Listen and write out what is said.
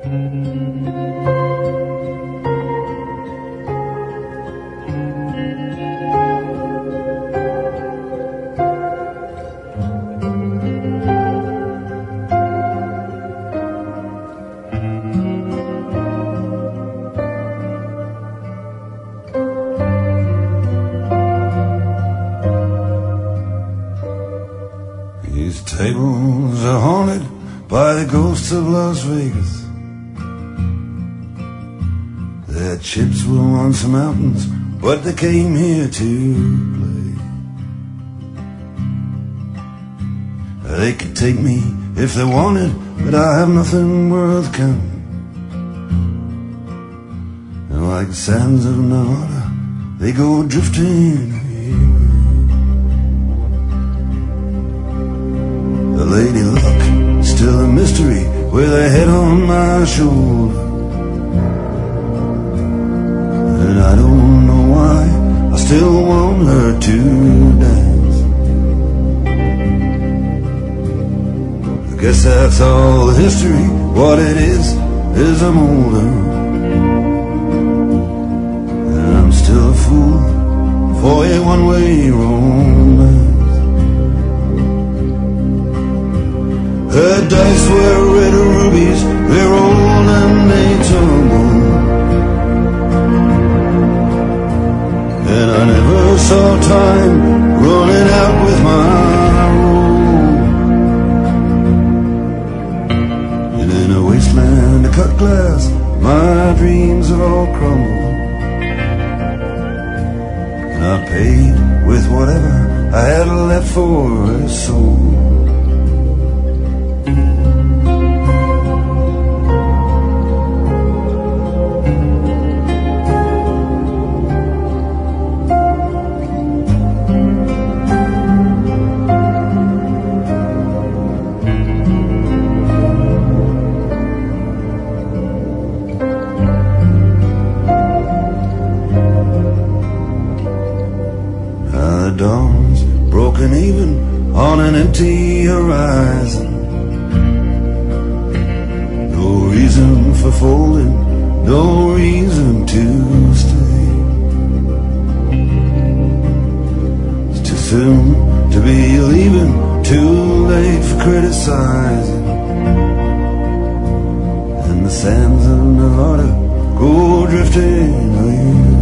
These tables are haunted by the ghosts of Las Vegas. Their chips were once mountains, but they came here to play. They could take me if they wanted, but I have nothing worth counting. And like sands of Nevada, they go drifting away. The Lady Luck, still a mystery, with her head on my shoulder. And I don't know why I still want her to dance. I guess that's all the history. What it is I'm older. And I'm still a fool for a one-way romance. Her dice were red rubies, they rolled and they tumbled. And I never saw time running out with my roll. And in a wasteland of cut glass, my dreams have all crumbled. And I paid with whatever I had left for her soul. The dawn's broken even on an empty horizon. No reason for folding, no reason to stay. It's too soon to be leaving, too late for criticizing. And the sands of Nevada go drifting away.